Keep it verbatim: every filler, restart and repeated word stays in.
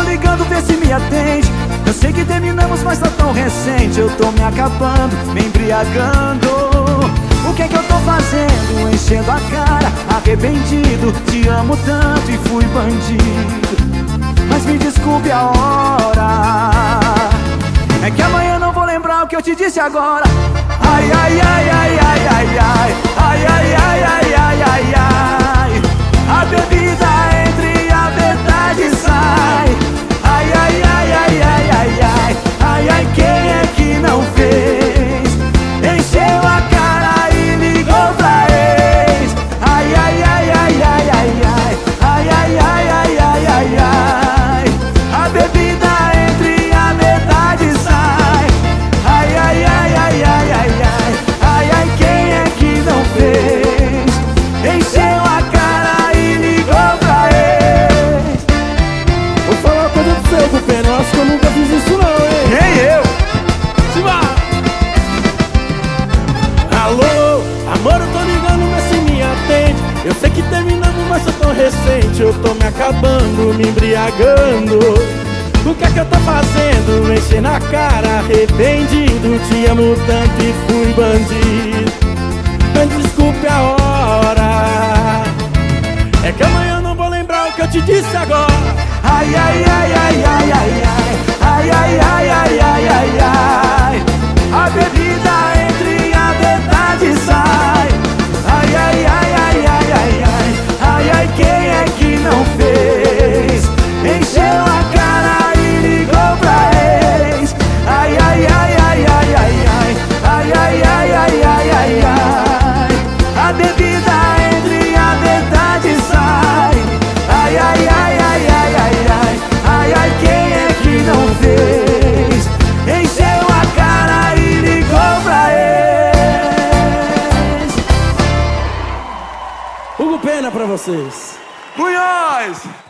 ligando, vê se me atende. Eu sei que terminamos, mas tá tão recente. Eu tô me acabando, me embriagando. O que é que eu tô fazendo? Enchendo a cara, arrependido. Te amo tanto e fui bandido. Mas me desculpe a hora. É que amanhã eu não vou lembrar o que eu te disse agora. Ai, ai, ai, ai, ai, ai, ai. Ai, ai, ai, ai, ai, ai, ai. A bebida entra e a verdade sai. Ai, ai, ai, ai, ai, ai, ai. Ai, ai, quem é que não fez? Encheu a cara e ligou pra ex. Ai, ai, ai, ai, ai, ai, ai. Ai, ai, ai, ai, ai, ai, ai. A bebida entra e a verdade sai. Ai, ai, ai, ai, ai, ai, ai. Ai, ai, quem é que não fez? Encheu a cara e ligou pra ex. Vou falar uma coisa pro seu, Gupena. Eu acho que eu nunca fiz isso não, hein? Nem eu. Se vá! Alô, amor, eu tô ligando, mas se me atende. Eu sei que terminamos, mas sou tão recente. Eu tô me acabando, me embriagando. O que é que eu tô fazendo? Encher na cara, arrependido. Te amo tanto e fui bandido. Mas desculpe a hora. É que amanhã eu não vou lembrar o que eu te disse agora. Ai, ai, ai, ai, ai, ai, ai. Ai, ai, ai, ai, ai, ai, ai. A bebida entra e a verdade sai. Ai, ai, ai, ai, ai, ai, ai. Ai, ai, quem é que não fez? Encheu a cara e ligou pra ex. Ai, ai, ai, ai, ai, ai, ai. Ai, ai, ai, ai, ai, ai, ai. A bebida entra e a verdade sai. Ai, ai, ai, ai, ai, ai, ai. Ai, ai, quem é que não fez? Encheu a cara e ligou pra ex. Hugo Pena pra vocês. Munhoz!